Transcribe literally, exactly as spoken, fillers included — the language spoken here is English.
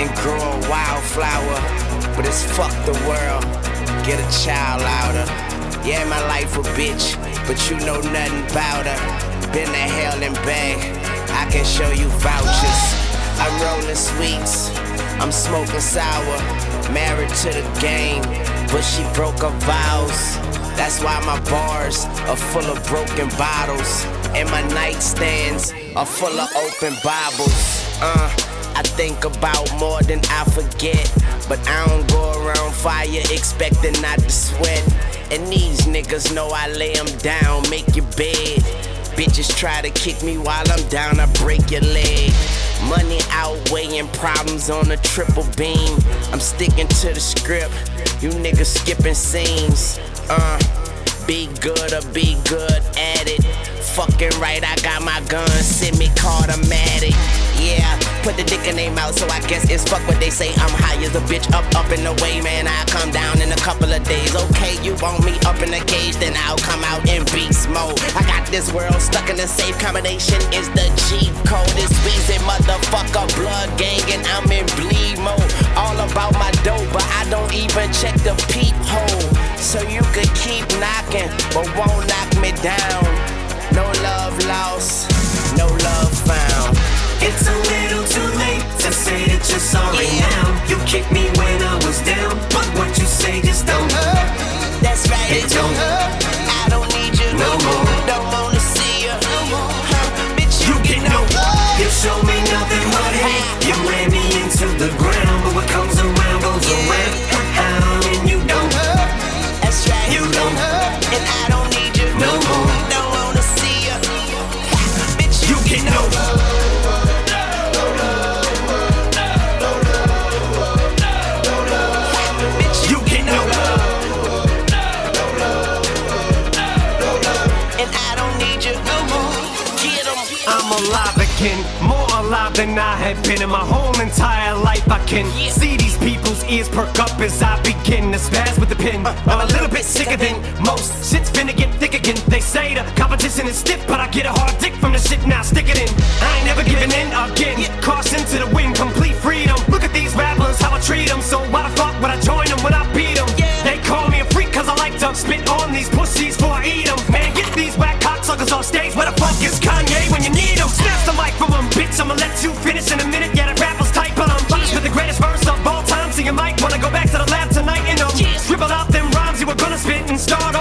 and grow a wildflower. But it's fuck the world, get a child out her. Yeah, my life a bitch, but you know nothing about her. Been to hell and back, I can show you vouchers. I'm rolling sweets, I'm smoking sour. Married to the game, but she broke her vows. That's why my bars are full of broken bottles, and my nightstands are full of open Bibles. Uh, I think about more than I forget, but I don't go around fire expecting not to sweat. And these niggas know I lay them down, make your bed. Bitches try to kick me while I'm down, I break your leg. Money outweighing problems on a triple beam. I'm sticking to the script, you niggas skipping scenes. Uh, be good or be good at it. Fucking right, I got my gun, semi-automatic. Yeah, put the dick in their mouth, so I guess it's fuck what they say. I'm high as a bitch, up, up and away, man. I come down in a couple of days. Okay, you want me up in the cage, then I'll come out in beast mode. I got this world stuck in a safe combination. Is the G code? It's Weezy, motherfucker, blood gang, and I'm in bleed mode. All about my dope, but I don't even check the peephole. So you could keep knocking, but won't knock me down. No love lost, no love found. It's a little too late to say that you're sorry yeah. now. You kicked me when I was down, but what you say just don't hurt. That's right, it, it don't hurt. I don't need you no more. Don't wanna see you no more. Huh, bitch, you, you get no love. You show me nothing but hate. You ran me into the ground, but what comes around goes yeah. around. And you don't hurt. That's right, you don't hurt. And I don't need you no more. Don't wanna see you, bitch. You get no love. I'm alive again, more alive than I had been in my whole entire life. I can yeah. see these people's ears perk up as I begin to spaz with the pen. Uh, I'm a little bit sicker than most. Shit's finna get thick again. They say the competition is stiff, but I get a hard dick from the shit, now stick it in. I ain't never giving in again. Yeah. Caution to the wind, complete freedom. Look at these rappers, how I treat them. So why the fuck would I join them when I beat them? Yeah. They call me a freak cause I like to spit on these pussies before I eat them. Man, get these whack cocksuckers off stage. Where the fuck is Kanye when you need him? Snatch the mic from him, bitch, I'ma let you finish in a minute. Yeah, that rapper's tight, but I'm finished with the greatest verse of all time. So you might wanna go back to the lab tonight and um, yeah. scribble out them rhymes you were gonna spit and start